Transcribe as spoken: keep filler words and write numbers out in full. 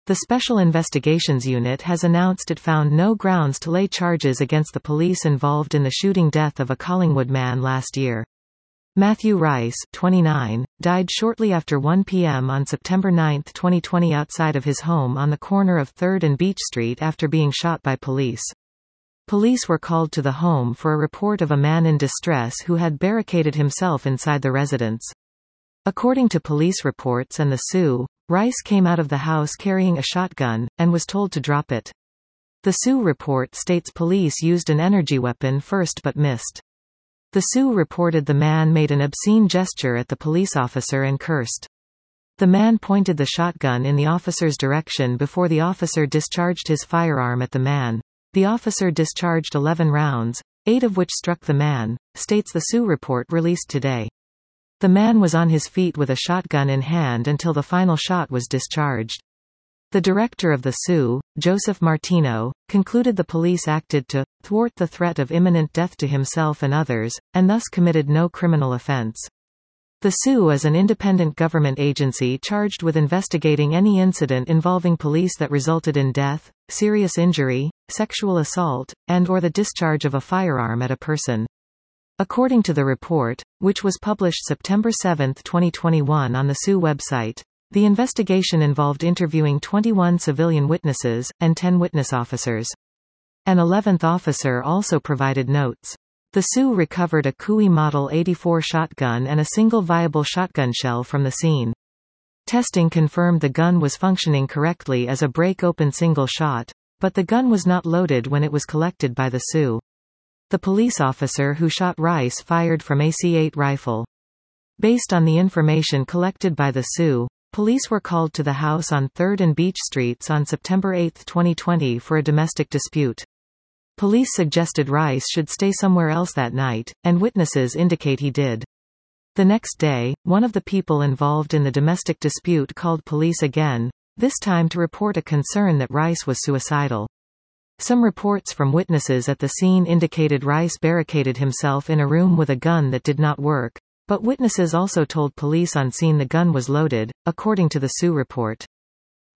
The Special Investigations Unit has announced it found no grounds to lay charges against the police involved in the shooting death of a Collingwood man last year. Matthew Rice, twenty-nine, died shortly after one p m on September ninth twenty twenty outside of his home on the corner of third and Beach Street after being shot by police. Police were called to the home for a report of a man in distress who had barricaded himself inside the residence. According to police reports and the Sioux, Rice came out of the house carrying a shotgun, and was told to drop it. The Sioux report states police used an energy weapon first but missed. The Sioux reported the man made an obscene gesture at the police officer and cursed. The man pointed the shotgun in the officer's direction before the officer discharged his firearm at the man. The officer discharged eleven rounds, eight of which struck the man, states the Sioux report released today. The man was on his feet with a shotgun in hand until the final shot was discharged. The director of the Sioux, Joseph Martino, concluded the police acted to thwart the threat of imminent death to himself and others, and thus committed no criminal offense. The Sioux is an independent government agency charged with investigating any incident involving police that resulted in death, serious injury, sexual assault, and or the discharge of a firearm at a person. According to the report, which was published September seventh twenty twenty-one on the Sioux website, the investigation involved interviewing twenty-one civilian witnesses, and ten witness officers. An eleventh officer also provided notes. The Sioux recovered a Cooey Model eighty-four shotgun and a single viable shotgun shell from the scene. Testing confirmed the gun was functioning correctly as a break-open single shot, but the gun was not loaded when it was collected by the Sioux. The police officer who shot Rice fired from a C eight rifle. Based on the information collected by the Sioux, police were called to the house on third and Beach Streets on September eighth twenty twenty for a domestic dispute. Police suggested Rice should stay somewhere else that night, and witnesses indicate he did. The next day, one of the people involved in the domestic dispute called police again, this time to report a concern that Rice was suicidal. Some reports from witnesses at the scene indicated Rice barricaded himself in a room with a gun that did not work, but witnesses also told police on scene the gun was loaded, according to the Sioux report.